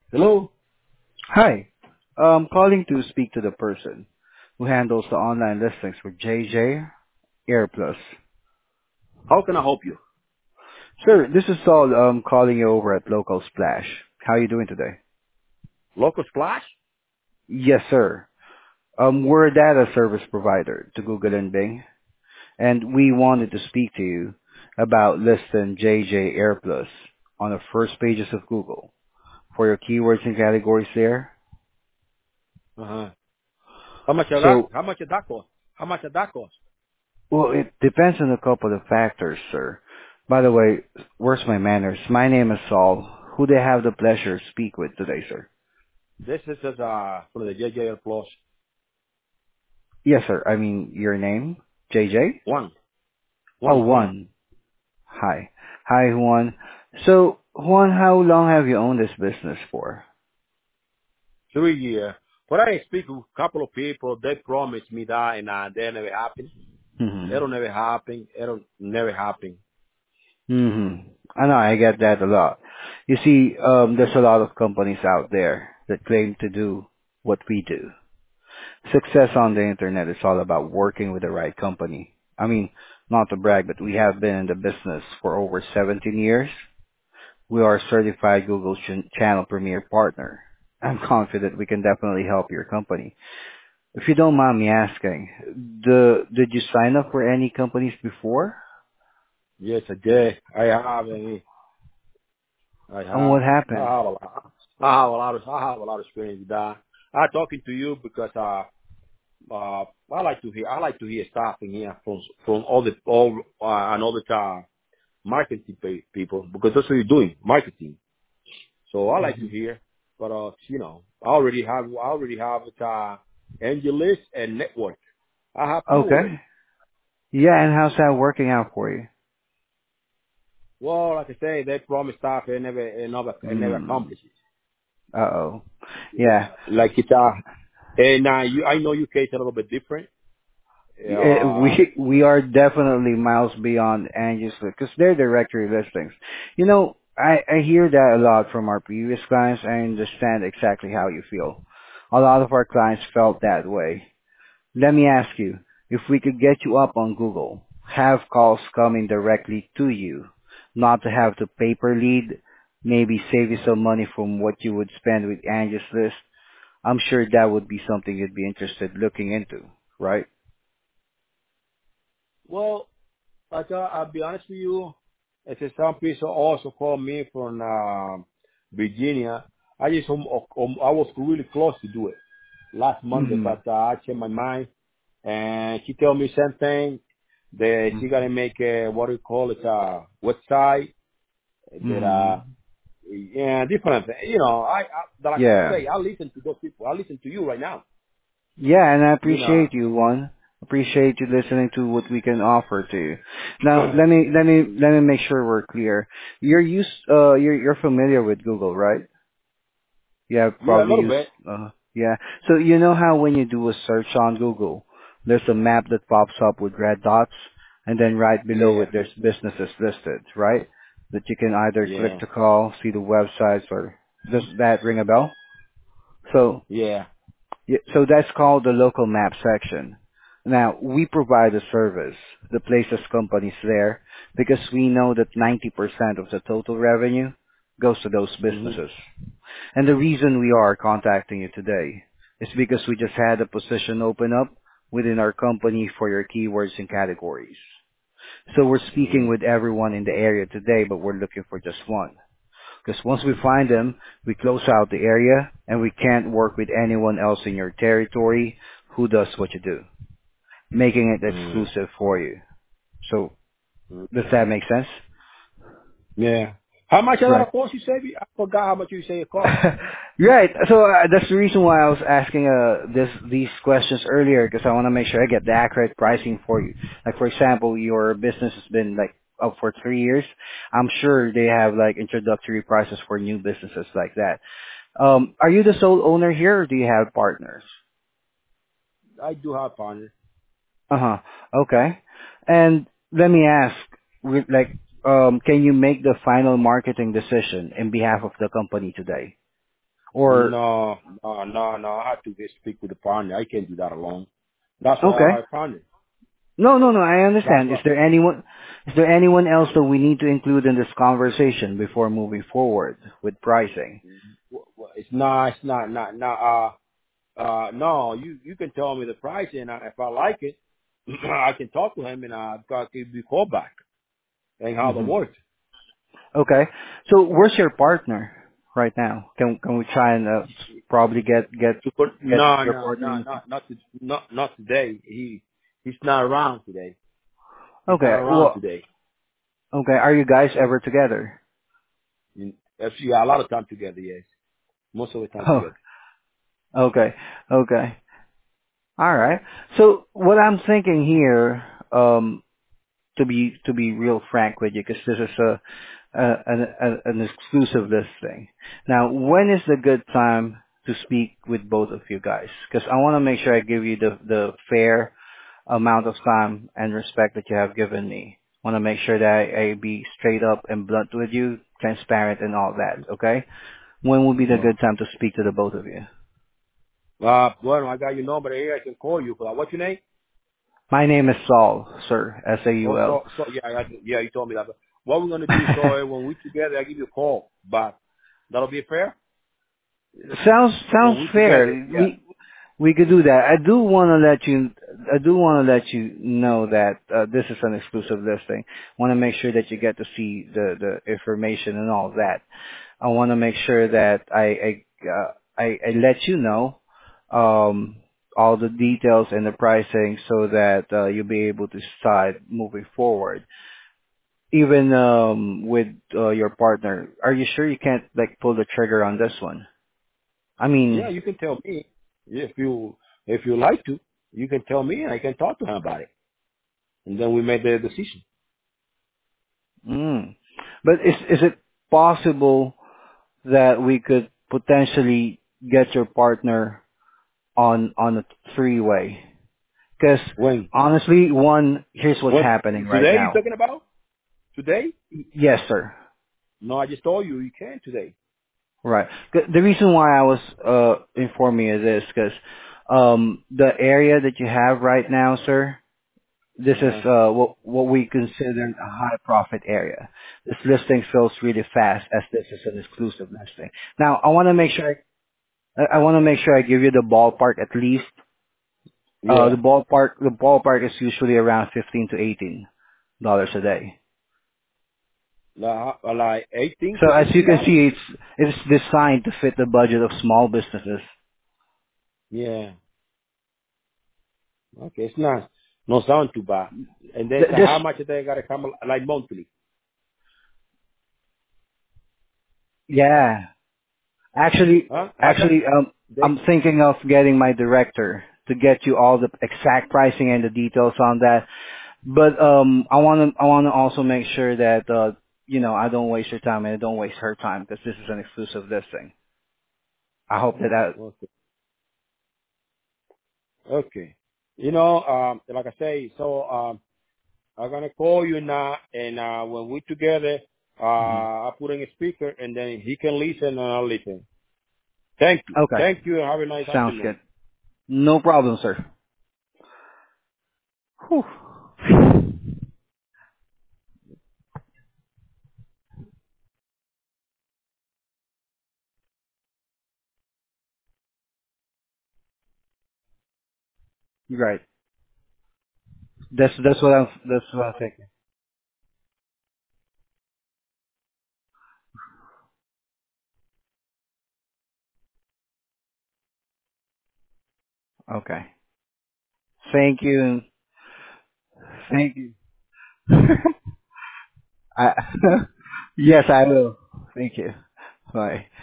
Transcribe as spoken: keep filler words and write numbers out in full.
Hello? Hi. I'm calling to speak to the person who handles the online listings for J J AirPlus. How can I help you? Sir, this is Saul um, calling you over at Local Splash. How are you doing today? Local Splash? Yes, sir. Um, we're a data service provider to Google and Bing, and we wanted to speak to you about listing J J AirPlus on the first pages of Google for your keywords and categories there. Uh-huh. How much of that, So, how much did that cost? How much did that cost? well, it depends on a couple of factors, sir. By the way, where's my manners? My name is Saul. Who do I have the pleasure to speak with today, sir? This is just, uh, for the J J L Plus. Yes, sir. I mean, your name? J J? One. Oh, One, one. Juan. Hi. Hi, Juan. So, Juan, how long have you owned this business for? Three years. But I speak with a couple of people, they promised me that and uh, they never happen. hmm It'll never happen. It'll never happen. hmm I know, I get that a lot. You see, um, there's a lot of companies out there that claim to do what we do. Success on the internet is all about working with the right company. I mean, not to brag, but we have been in the business for over seventeen years. We are a certified Google Ch- Channel Premier partner. I'm confident we can definitely help your company. If you don't mind me asking, the, did you sign up for any companies before? Yes, I did. I have, uh, I And what have. I happened? have a lot. I have a lot of, I have a lot of experience with that. I'm talking to you because, uh, uh, I like to hear, I like to hear stuff in here from, from all the, all, uh, and all the, uh, marketing pe- people, because that's what you're doing, marketing. So I like to hmm hear, but, uh, you know, I already have, I already have, uh, angel list and network. I have two Okay. already. Yeah, and how's that working out for you? Well, like I say, they promise stuff and never, and never, and never Hmm. accomplish Uh-oh. it. Yeah. Yeah. Like it's, uh, and, uh, you, I know U K is a little bit different. Yeah, Uh, we we are definitely miles beyond Angie's because they're directory listings. You know, I I hear that a lot from our previous clients. I understand exactly how you feel. A lot of our clients felt that way. Let me ask you, if we could get you up on Google, have calls coming directly to you, not to have to paper lead, maybe save you some money from what you would spend with Angie's List, I'm sure that would be something you'd be interested looking into, right? well, Like, uh, I'll be honest with you. I said some people also called me from um, Virginia. I just um, um, I was really close to do it last Monday, Mm-hmm. but uh, I changed my mind. And she told me same thing. That she gotta make a what do you call it a website that Mm-hmm. uh yeah different. You know, I, I like I Yeah. say, I listen to those people. I listen to you right now. Yeah, and I You know. appreciate you, one. Appreciate you listening to what we can offer to you. Now, let me let me let me make sure we're clear. You're used, uh, you're you're familiar with Google, right? Yeah, Yeah, a probably little use, bit. uh, yeah. So you know how when you do a search on Google, there's a map that pops up with red dots, and then right below Yeah, it there's businesses listed, right? That you can either click yeah, to call, see the websites, or does that ring a bell? So yeah. yeah, so that's called the local map section. Now, we provide a service that places companies there because we know that ninety percent of the total revenue goes to those hmm businesses. And the reason we are contacting you today is because we just had a position open up within our company for your keywords and categories. So we're hmm speaking with everyone in the area today, but we're looking for just one. Because once we find them, we close out the area and we can't work with anyone else in your territory who does what you do, making it hmm exclusive for you. So does that make sense? Yeah. How much of Right. that cost you say? I forgot how much you say it cost. Right. So uh, that's the reason why I was asking uh, this these questions earlier because I want to make sure I get the accurate pricing for you. Like for example, your business has been like up for three years. I'm sure they have like introductory prices for new businesses like that. Um, are you the sole owner here, or do you have partners? I do have partner. Uh huh. Okay. And let me ask, with, like, um, can you make the final marketing decision in behalf of the company today? Or No, no, no, no. I have to get speak with the partner. I can't do that alone. That's why I okay. have a partner. No, no, no. I That's understand. Is what. there anyone? Is there anyone else that we need to include in this conversation before moving forward with pricing? wh- wh- It's not. It's not. Not. Not. Uh. Uh. No. You. You can tell me the price, and I, if I like it, I can talk to him, and I've got to give you a call back and how that Hmm. works. Okay. So where's your partner right now? Can can we try and uh, probably get get Super, get no, your no, partner no, on the phone? not not to, not not today. He he's not around today. He's not Okay. around Well. today. Okay. Are you guys ever together? Mm, Actually, a lot of time together. Yes, most of the time Oh. together. Okay. Okay. All right. So what I'm thinking here, um, to be to be real frank with you, because this is a, a an, a, an exclusive listing. Now, when is the good time to speak with both of you guys? Because I want to make sure I give you the the fair amount of time and respect that you have given me. Want to make sure that I, I be straight up and blunt with you, transparent and all that. Okay. When would be the Uh, good time to speak to the both of you? uh, well, I got your number here. I can call you. But what's your name? My name is Saul, sir. S A U Oh, L. so so yeah, I, yeah. You told me that. But what we're gonna do, so uh, when we together, I give you a call. But that'll be fair. Sounds sounds When we together, fair. yeah, We we could do that. I do want to let you. I do want to let you know that uh, this is an exclusive listing. Want to make sure that you get to see the the information and all that. I want to make sure that I I, uh, I I let you know um all the details and the pricing so that uh, you'll be able to decide moving forward. Even um with uh, your partner, are you sure you can't like pull the trigger on this one? I yeah. mean, You can tell me if you if you like to. You can tell me, and I can talk to him about it, and then we make the decision. mm. But is is it possible that we could potentially get your partner on on a three way? Because When honestly, one, here's what's when happening right today you now. talking about today? Y- Yes, sir. No, I just told you you can today. Right. The the reason why I was uh informing you of this because um the area that you have right now, sir, this is Uh, uh, what what we consider a high profit area. This listing fills really fast as this is an exclusive listing. Now, I want to make sure I, I want to make sure I give you the ballpark at least. Uh, the yeah, ballpark the ballpark is usually around fifteen to eighteen dollars a day. like, like eighteen So to as you eighteen can dollars. see, it's it's designed to fit the budget of small businesses. Yeah, okay, it's not no sound too bad. And then Th- so Just how much they gotta come like monthly? yeah, actually Huh? I got actually um they. I'm thinking of getting my director to get you all the exact pricing and the details on that. But um, I want to I want to also make sure that uh, you know I don't waste your time and I don't waste her time because this is an exclusive listing. I hope that that Okay, okay. You know, um, like I say, so um, I'm gonna call you now, and uh, when we together, uh, mhm. I put in a speaker, and then he can listen, and I'll listen. Thank you, Okay, thank you, and have a nice sounds afternoon. good. No problem, sir. Whew. Right. That's that's what I'm that's what I'm thinking. Okay. Thank you. Thank you. I, yes, I will. Thank you. Bye.